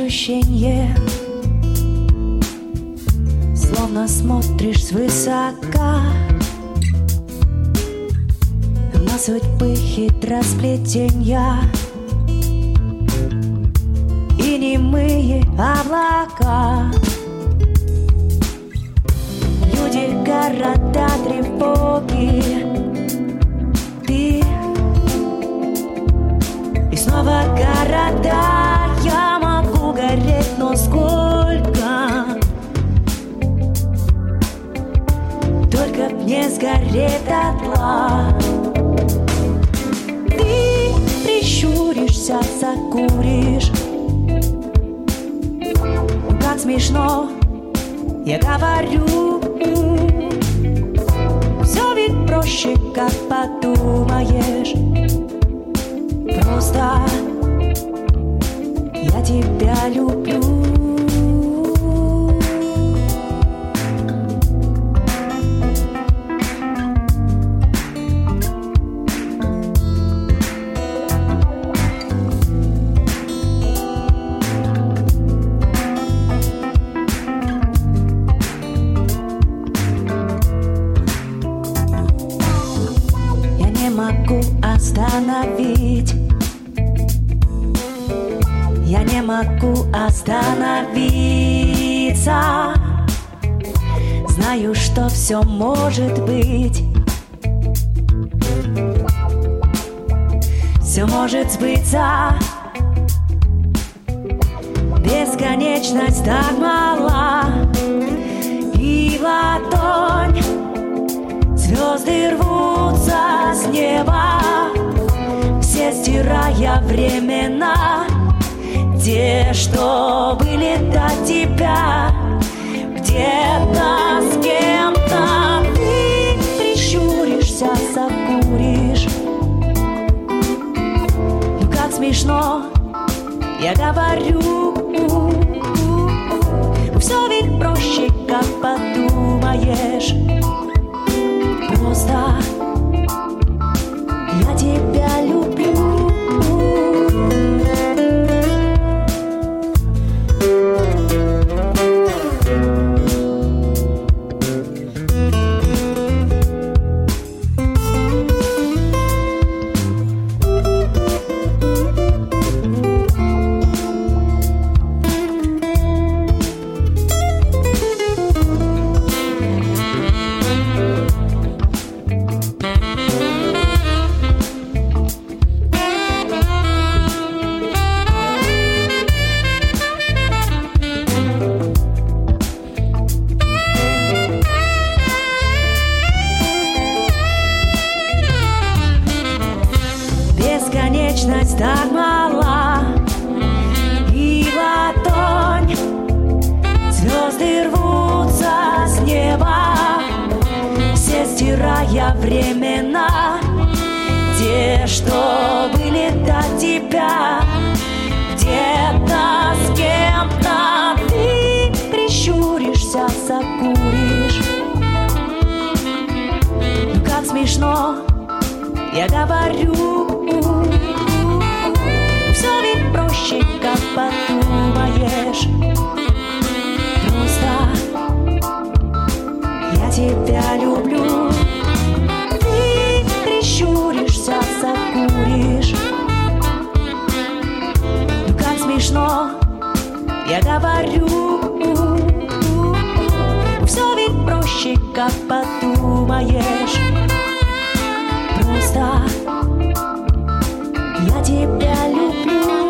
ощущение, словно смотришь свысока на судьбы хитросплетенья и немые облака. Люди, города, тревоги, ты и снова города. Я могу гореть, но сколько? Только б не сгореть дотла. Ты прищуришься, закуришь. Как смешно, я говорю. Все ведь проще, как подумаешь. Просто я тебя люблю. Я не могу остановить. Я не могу остановиться. Знаю, что все может быть. Все может сбыться. Бесконечность так мала. И в ладонь звезды рвутся с неба, все стирая времена. Те, что были до тебя, где-то с кем-то. Ты прищуришься, закуришь. Ну как смешно, я говорю. Все ведь проще, как подумаешь. Просто я тебя люблю. Бесконечность так мала. И в ладонь звезды рвутся с неба, все стирая времена. Те, что были до тебя, где-то с кем-то. Ты прищуришься, закуришь. Ну как смешно, я говорю. Все ведь проще, как подумаешь. Просто я тебя люблю. Ты прищуришься, закуришь. Ну как смешно, я говорю. Все ведь проще, как подумаешь. Просто я тебя люблю.